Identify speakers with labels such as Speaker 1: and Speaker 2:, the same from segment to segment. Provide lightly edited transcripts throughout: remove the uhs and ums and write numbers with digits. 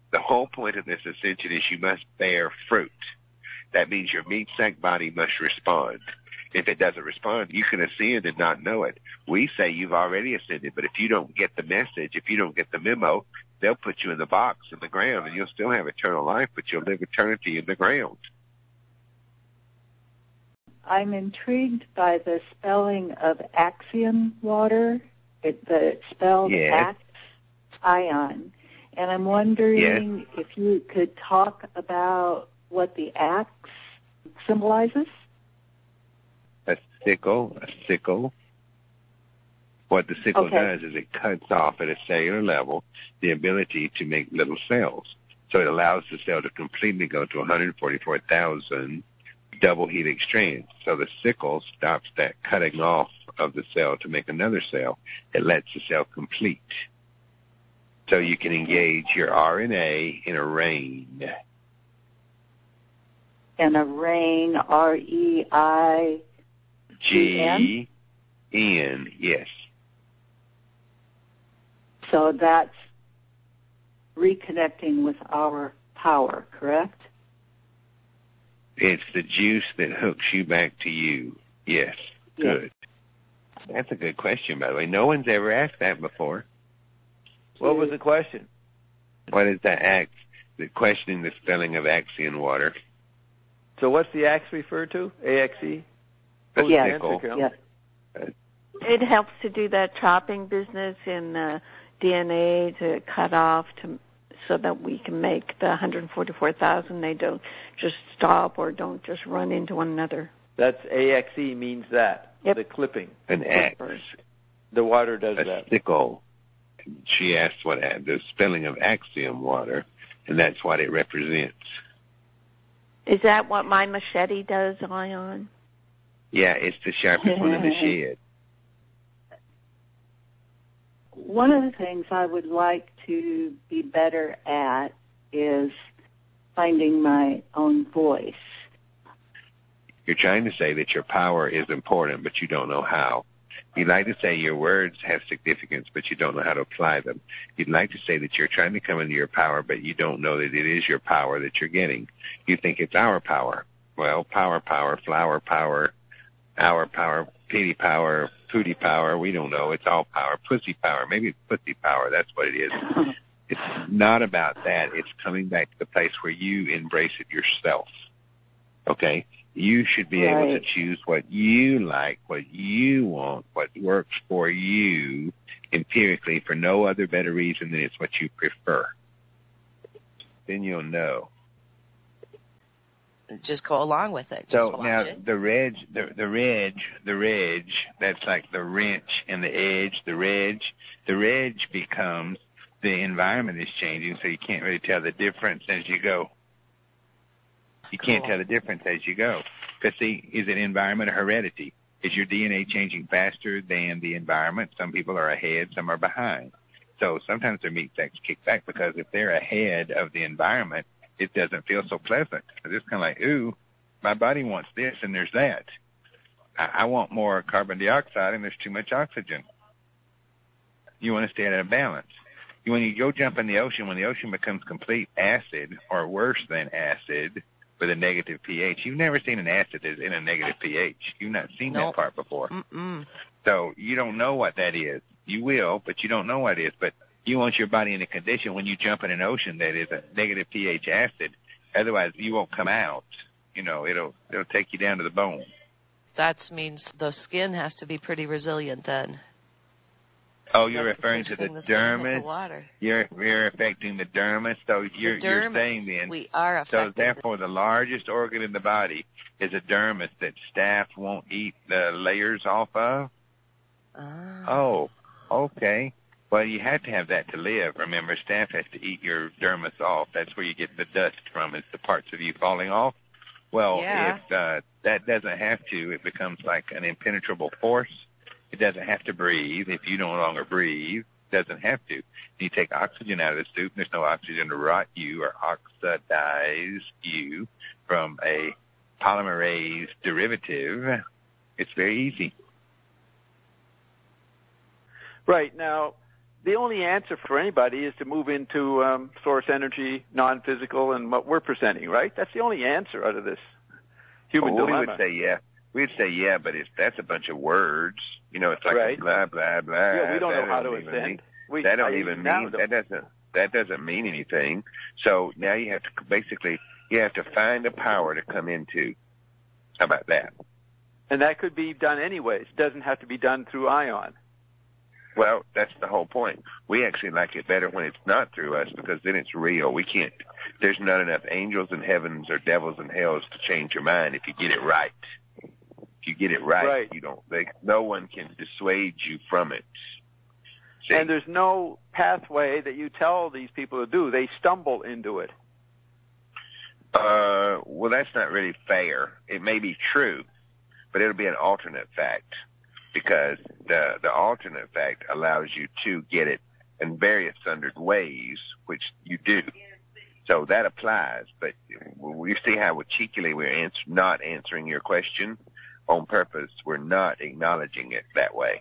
Speaker 1: The whole point of this ascension is you must bear fruit. That means your meat sac body must respond. If it doesn't respond, you can ascend and not know it. We say you've already ascended, but if you don't get the message, if you don't get the memo, they'll put you in the box in the ground, and you'll still have eternal life, but you'll live eternity in the ground.
Speaker 2: I'm intrigued by the spelling of Axion water. It's spelled Axion. And I'm wondering if you could talk about what the axe symbolizes.
Speaker 1: A sickle. What the sickle does is it cuts off at a cellular level the ability to make little cells. So it allows the cell to completely go to 144,000 double helix strands. So the sickle stops that cutting off of the cell to make another cell. It lets the cell complete. So you can engage your RNA in a rein.
Speaker 2: And a rein, REIGN?
Speaker 1: GN, yes.
Speaker 2: So that's reconnecting with our power, correct?
Speaker 1: It's the juice that hooks you back to you. Yes, good. That's a good question, by the way. No one's ever asked that before.
Speaker 3: What was the question?
Speaker 1: What is the questioning the spelling of Axion water.
Speaker 3: So what's the axe referred to? AXE?
Speaker 2: Yes.
Speaker 4: It helps to do that chopping business in DNA to cut off so that we can make the 144,000. They don't just stop or don't just run into one another.
Speaker 3: That's AXE means that.
Speaker 4: Yep.
Speaker 3: The clipping.
Speaker 1: An axe.
Speaker 3: The water does that.
Speaker 1: A sickle. She asked what the spelling of Axiom water, and that's what it represents.
Speaker 4: Is that what my machete does, Ion?
Speaker 1: Yeah, it's the sharpest one in the shed.
Speaker 2: One of the things I would like to be better at is finding my own voice.
Speaker 1: You're trying to say that your power is important, but you don't know how. You'd like to say your words have significance, but you don't know how to apply them. You'd like to say that you're trying to come into your power, but you don't know that it is your power that you're getting. You think it's our power. Well, power, flower power, our power, pity power, pooty power, we don't know. It's all power. Pussy power. Maybe it's pussy power. That's what it is. It's not about that. It's coming back to the place where you embrace it yourself. Okay? You should be able to choose what you like, what you want, what works for you empirically for no other better reason than it's what you prefer. Then you'll know.
Speaker 5: Just go along with it.
Speaker 1: So now the reg, that's like the wrench and the edge, the reg becomes the environment is changing, so you can't really tell the difference as you go. You can't tell the difference as you go. Because, see, is it environment or heredity? Is your DNA changing faster than the environment? Some people are ahead, some are behind. So sometimes their meat sacks kick back because if they're ahead of the environment, it doesn't feel so pleasant. It's kind of like, ooh, my body wants this and there's that. I want more carbon dioxide and there's too much oxygen. You want to stay at a balance. When you go jump in the ocean, when the ocean becomes complete acid or worse than acid, with a negative pH. You've never seen an acid that's in a negative pH. You've not seen that part before. So you don't know what that is. You will, but you don't know what it is. But you want your body in a condition when you jump in an ocean that is a negative pH acid. Otherwise, you won't come out. You know, it'll take you down to the bone.
Speaker 5: That means the skin has to be pretty resilient then.
Speaker 1: Oh, you're referring to the dermis? You're affecting the dermis? So you're saying then,
Speaker 5: we are affecting.
Speaker 1: So therefore the largest organ in the body is a dermis that staph won't eat the layers off of? Oh, okay. Well, you have to have that to live. Remember, staph has to eat your dermis off. That's where you get the dust from, is the parts of you falling off. Well, if that doesn't have to, it becomes like an impenetrable force. It doesn't have to breathe. If you no longer breathe, it doesn't have to. You take oxygen out of the soup, and there's no oxygen to rot you or oxidize you from a polymerase derivative. It's very easy.
Speaker 3: Right. Now, the only answer for anybody is to move into source energy, non-physical, and what we're presenting, right? That's the only answer out of this human dilemma.
Speaker 1: We would say yeah. We'd say yeah, but that's a bunch of words. It's like a blah blah blah.
Speaker 3: Yeah, we don't know how to ascend.
Speaker 1: That doesn't mean anything. So now you have to find a power to come into. How about that?
Speaker 3: And that could be done anyways. It doesn't have to be done through ion.
Speaker 1: Well, that's the whole point. We actually like it better when it's not through us, because then it's real. There's not enough angels in heavens or devils in hells to change your mind if you get it right. If you get it right. No one can dissuade you from it. See?
Speaker 3: And there's no pathway that you tell these people to do. They stumble into it.
Speaker 1: Well, that's not really fair. It may be true, but it'll be an alternate fact, because the alternate fact allows you to get it in various standard ways, which you do. So that applies, but you see how cheekily we're not answering your question on purpose. We're not acknowledging it that way.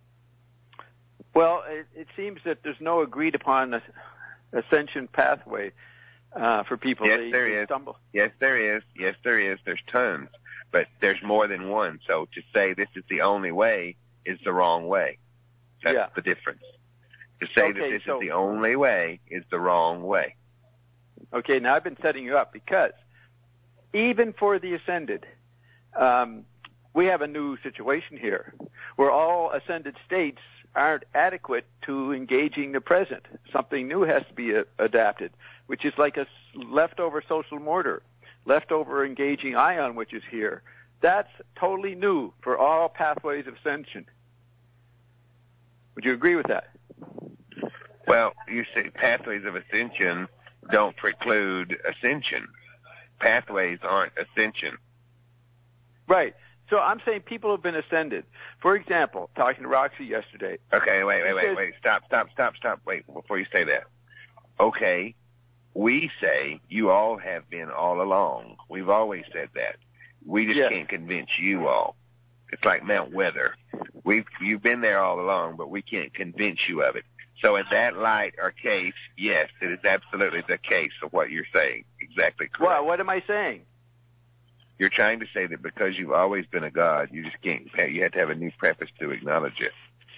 Speaker 3: Well, it seems that there's no agreed upon ascension pathway for people.
Speaker 1: Yes, there is.
Speaker 3: Stumble.
Speaker 1: Yes, there is. Yes, there is. There's tons, but there's more than one. So to say this is the only way is the wrong way. That's the difference. To say that this is the only way is the wrong way.
Speaker 3: Okay, now I've been setting you up, because even for the ascended, we have a new situation here where all ascended states aren't adequate to engaging the present. Something new has to be adapted, which is like a leftover social mortar, leftover engaging ion, which is here. That's totally new for all pathways of ascension. Would you agree with that?
Speaker 1: Well, you say pathways of ascension don't preclude ascension. Pathways aren't ascension.
Speaker 3: Right. So I'm saying people have been ascended. For example, talking to Roxy yesterday.
Speaker 1: Okay, wait. Stop. Wait, before you say that. Okay, we say you all have been all along. We've always said that. We just can't convince you all. It's like Mount Weather. You've been there all along, but we can't convince you of it. So in that light or case, yes, it is absolutely the case of what you're saying. Exactly correct.
Speaker 3: Well, what am I saying?
Speaker 1: You're trying to say that because you've always been a God, you just can't. You have to have a new preface to acknowledge it.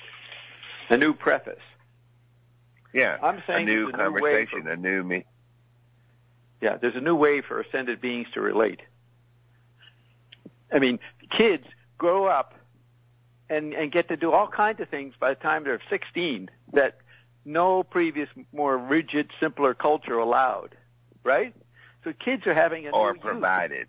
Speaker 3: A new preface.
Speaker 1: Yeah.
Speaker 3: I'm saying
Speaker 1: a new conversation, a new me.
Speaker 3: Yeah, there's a new way for ascended beings to relate. I mean, kids grow up and get to do all kinds of things by the time they're 16 that no previous, more rigid, simpler culture allowed, right? So kids are having a new
Speaker 1: provided.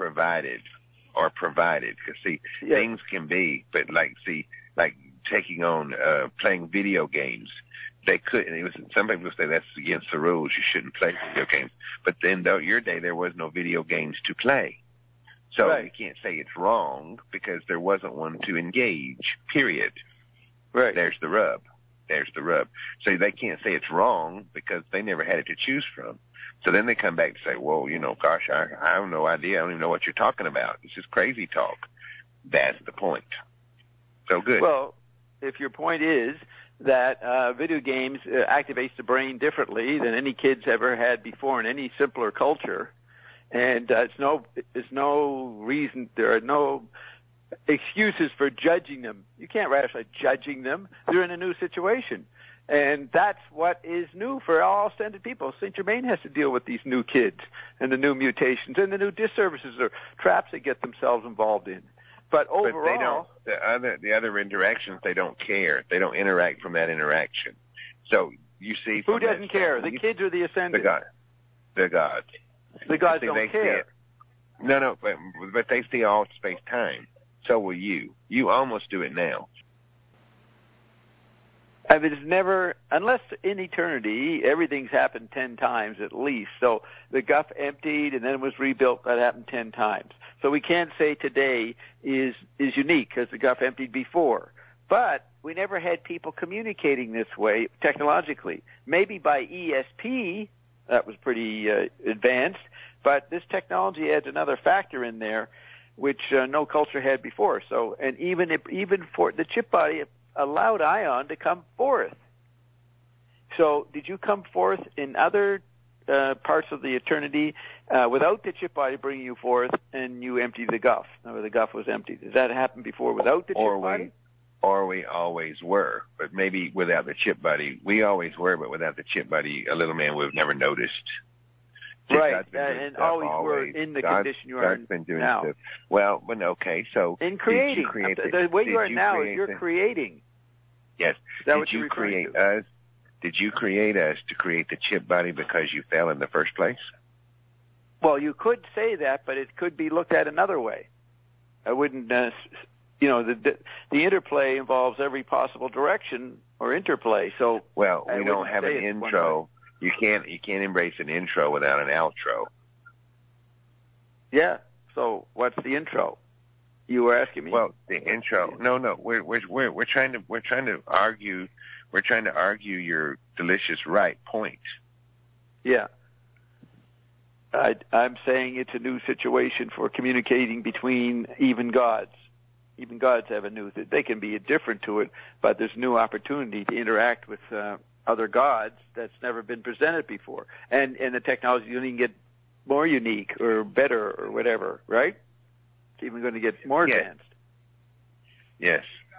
Speaker 1: Because things can be, but like taking on playing video games. They couldn't. Some people say that's against the rules. You shouldn't play video games. But then, your day, there was no video games to play. So you can't say it's wrong because there wasn't one to engage, period.
Speaker 3: Right.
Speaker 1: There's the rub. So they can't say it's wrong because they never had it to choose from. So then they come back to say, well, gosh, I have no idea. I don't even know what you're talking about. It's just crazy talk. That's the point. So good.
Speaker 3: Well, if your point is that video games activates the brain differently than any kids ever had before in any simpler culture, and there's no reason, there are no excuses for judging them. You can't rationalize judging them. They're in a new situation. And that's what is new for all ascended people. St. Germain has to deal with these new kids and the new mutations and the new disservices or traps they get themselves involved in. But overall,
Speaker 1: the other interactions, they don't care. They don't interact from that interaction. So you see,
Speaker 3: who doesn't care? The kids or the ascended?
Speaker 1: The gods.
Speaker 3: The gods don't care.
Speaker 1: No, but they see all space-time. So will you. You almost do it now.
Speaker 3: I mean, it's never, unless in eternity, everything's happened 10 times at least. So the Guff emptied and then was rebuilt. That happened 10 times. So we can't say today is unique because the Guff emptied before. But we never had people communicating this way technologically. Maybe by ESP, that was pretty advanced. But this technology adds another factor in there, which no culture had before. So, and even for the chip body allowed ion to come forth. So did you come forth in other parts of the eternity without the chip body bringing you forth, and you empty the guff, or the guff was empty? Does that happen before without the chip body?
Speaker 1: Or we always were, but maybe without the chip body. We always were, but without the chip body, a little man would have never noticed.
Speaker 3: Right, and always were in the condition you are
Speaker 1: in
Speaker 3: now.
Speaker 1: Stuff. Well, okay, so
Speaker 3: in creating, the way you are now is you're creating.
Speaker 1: Yes.
Speaker 3: Is that what you're
Speaker 1: create us? Did you create us to create the chip body because you fell in the first place?
Speaker 3: Well, you could say that, but it could be looked at another way. I wouldn't, the interplay involves every possible direction or interplay. So,
Speaker 1: well, we don't have an intro. You can't embrace an intro without an outro.
Speaker 3: Yeah. So, what's the intro? You were asking me.
Speaker 1: Well, the intro. No. We're trying to argue. We're trying to argue your delicious right point. Yeah.
Speaker 3: I'm saying it's a new situation for communicating between even gods. Even gods have a new, they can be different to it, but there's new opportunity to interact with other gods that's never been presented before. And the technology is going to get more unique or better or whatever, right? It's even going to get more advanced.
Speaker 1: Yes.